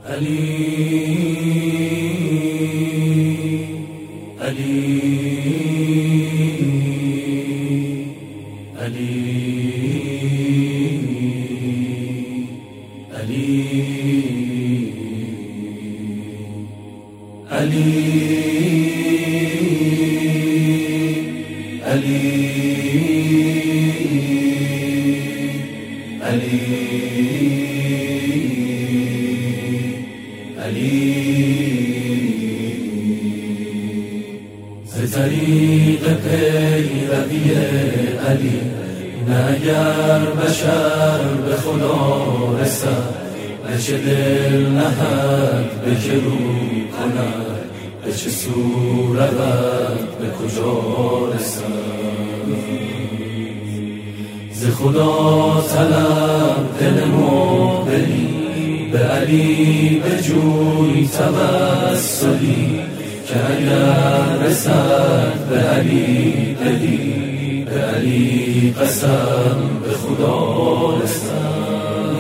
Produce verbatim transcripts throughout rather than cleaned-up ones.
ز طریق پیروی علی اگر بشر به خدا رسد، به چه دل نهد، به که رو کند، به چه سو رود، به کجا رسد. ز خدا طلب دل مؤمنی، به علی بجوی توسلی، که اگر رسد به علی دلی، به علی قسم به خدا رسد.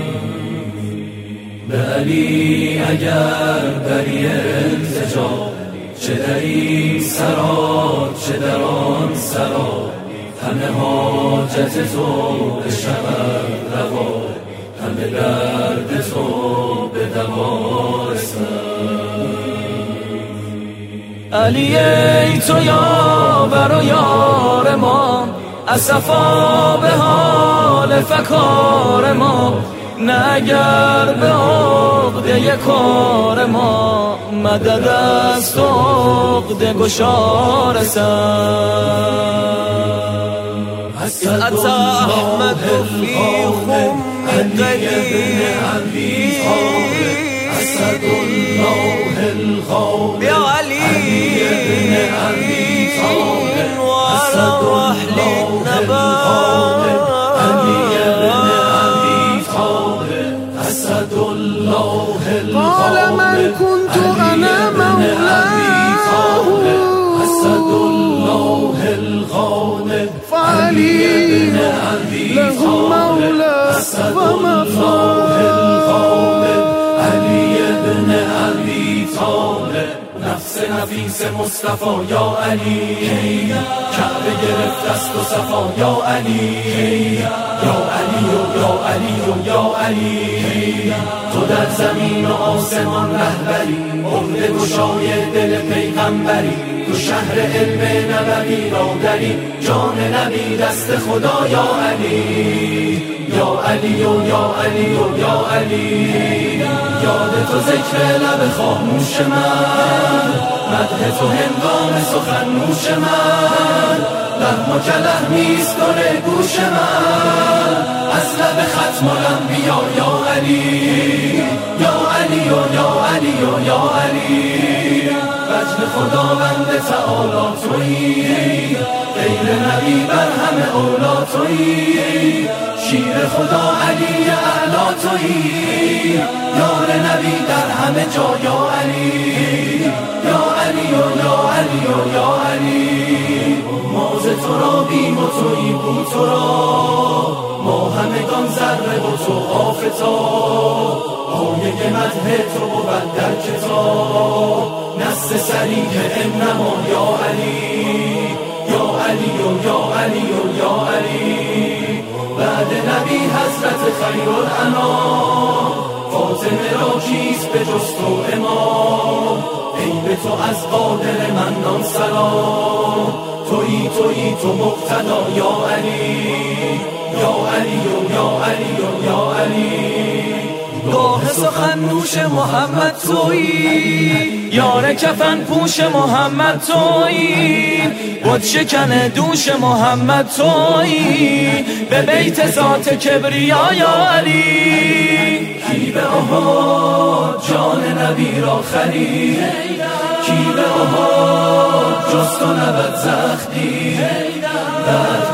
به علی اگر بری التجا، چه در این سرا چه در آن سرا، همه حاجت تو بشود روا، همه درد تو به دوا رسد. علی ای تو یاور و یار ما، از صفا به حال فکار ما، نه اگر به عقده کار ما، مدد از تو عقده گشا رسد. أتى أحمد في خم قديم أسد الله الغالب بعلي بن أبي طالب، وأروح للنبات علي بن أبي طالب، أسد الله الغالب. قال من كنت أنا مولاه، أسد الله الغالب، فعلي له مولى ومفاد. علی ابن ابی طالب، نفس نفیس مصطفی یا علی، کعبه گرفت است و صفا یا علی، یا علی و یا علی و یا علی. تو در زمین و آسمان رهبری، عهده گشای دل پیغمبری، تو شهر علم نبوی را دری، جان نبی دست خدا یا علی، یا علی و یا علی و یا علی. یاد تو ذکر لب خاموش من، مدح تو هنگام سخن نوش من، لحم و کله میز کنه گوش من، از لب ختم الانبیا یا علی، یا علی و یا علی و یا علی. وجه خداوند تعالی تویی، غیر نبی بر همه اولا تویی، شیر خدا علی اعلا تویی، یار نبی در همه جا یا علی، یا علی و یا علی و یا علی. ما ز تو را بیم و تویی بو تو را، ما همگان ذره و تو آفتاب، آیه مدح تو بود در کتاب، نص صریح انما یا علی، یا علی و یا علی و یا علی. بعد نبی حضرت خیر الانام، فاطمه را کیست به جز تو امام، ای به تو از قادر منان سلام، تویی تویی تو مقتدا یا علی، یا علی و یا علی و یا علی. گاه سخن نوش محمد تویی، یار کفن پوش محمد تویی، بت شکن دوش محمد تویی، به بیت ذات کبریا یا علی. کی به احد جان نبی را خرید، کی به احد جز تو نبد زخمی، بعد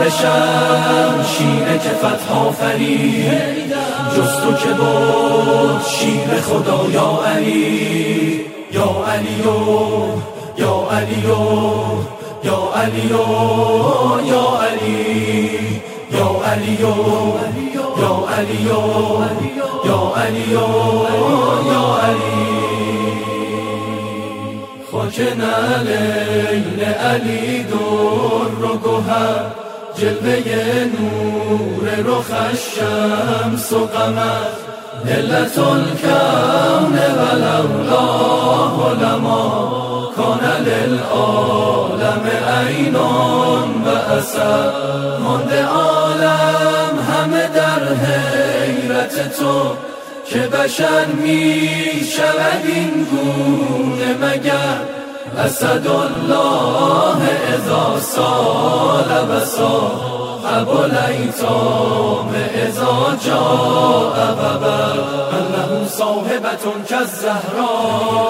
بشم شیر که فتح آفرید، جز تو که بود شیر خدا یا علی، یا علی و یا علی و یا علی و یا علی، یا علی و یا علی و یا علی و یا علی. ساکن عین علی در و گوهر، جلوه نور رخش شمس و قمر، علت الکون ولولاه لما کان للعالم عین و اثر. مانده عالم همه در حیرت تو، که بشر می شود این گونه مگر؟ اسدالله اذا سال بسا، ابو الایتام اذا جاء ببر. انه صاحبة كالزهراء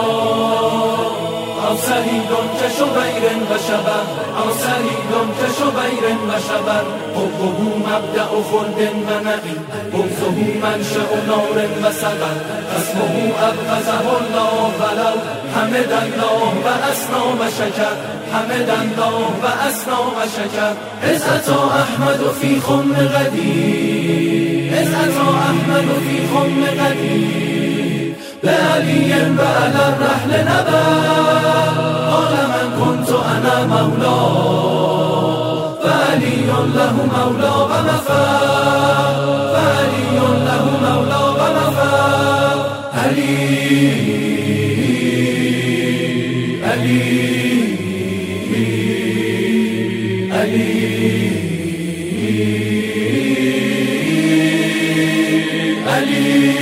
او سعید کشبیر و شبر، او سعید کشبیر و شبر. حبه مبدأ خلد و نعیم، بغضه منشأ نار و سقر. اسمه ابغضه الله ولو حمد الله و اثنی و شکر، حمد الله و اثنی و شکر. اذ اتی احمد فی خم قدیر، اذ اتی احمد فی خم قدیر، بعلی و علی الرحل نبر. قال من كنت انا مولا فعلی له مولا و مفر، فعلی له مولا و مفر. علی علی علی علی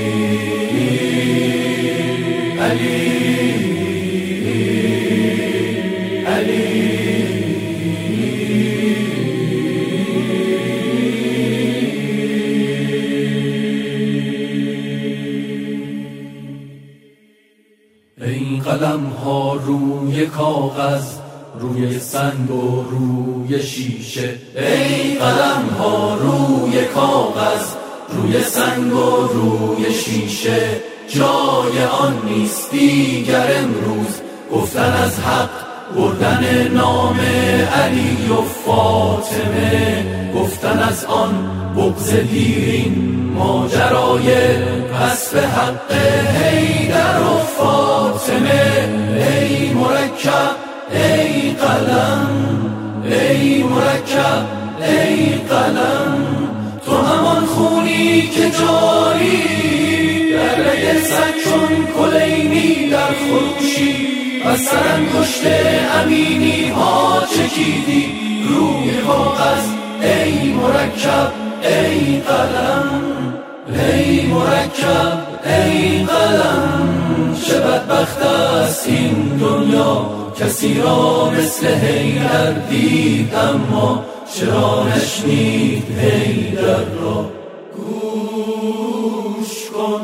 ای قلم ها روی کاغذ، روی سنگ و روی شیشه. ای قلم ها روی کاغذ، روی سنگ و روی شیشه. جای آن نیست دیگر امروز گفتن از حق، بردن نام علی و فاطمه. گفتن از آن بغض دیرین ماجرای قصد حق حیدر و فاطمه. ای مرکب ای قلم، ای مرکب ای قلم، تو همان خونی که جاری در رگ سگ چون کلینی در خروشی، و سرانگشت امینی ها چکیدی روی کاغذ. ای مرکب ای قلم، ای مرکب ای قلم. چه بدبخت است این دنیا، کسی را مثل حیدر دید اما چرا نشنید حیدر را. گوش کن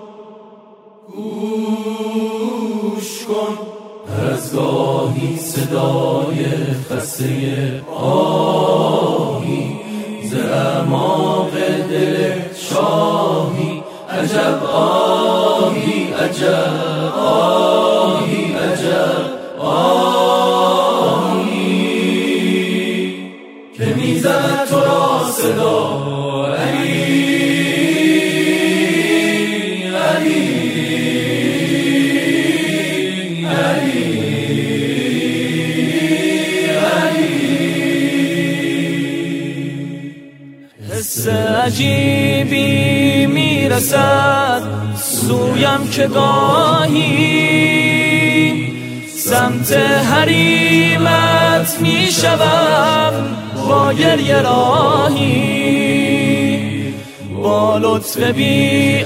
گوش کن، هر از گاهی صدای خسته آهی ز اعماق دل شاهی. عجب آهی عجب آهی عجب آهی، که میزند تو را صدا. علی علی علی حس عجیبی میرسد سویم که گاهی سمت حریمت میشوم با گریه راهی. با لطف بی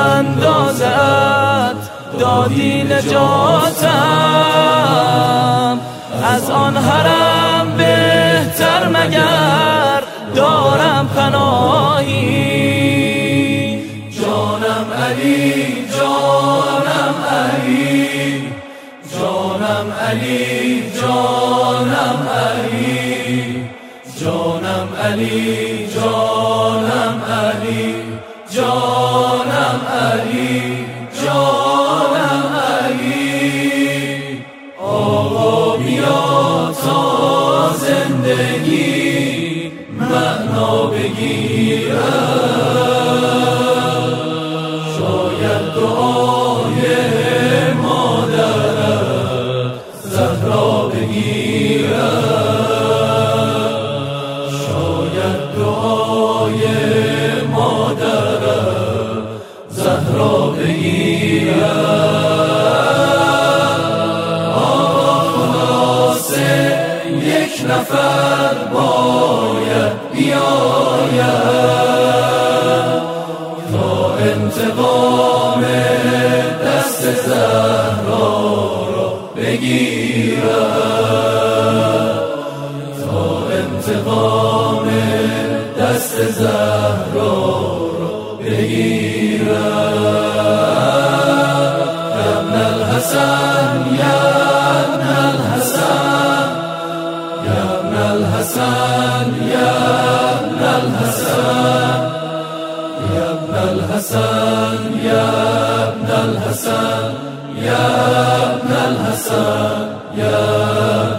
اندازت دادی نجاتم، از آن حرم بهتر مگر دارم پناهی. جانم علی جانم علی، جانم علی جانم علی، جانم علی جانم علی، جانم علی جانم علی. آقا بیا تا زندگی معنا بگیرد، شاید دعای مادرت یک نفر باید بیاید تا انتقام دست زهرا را بگیرد، تا انتقام دست زهرا را بگیرد. یا ابن الحسن، یا ابن الحسن، یا ابن الحسن، یا ابن الحسن، یا ابن الحسن، یا ابن الحسن، یا ابن الحسن، یا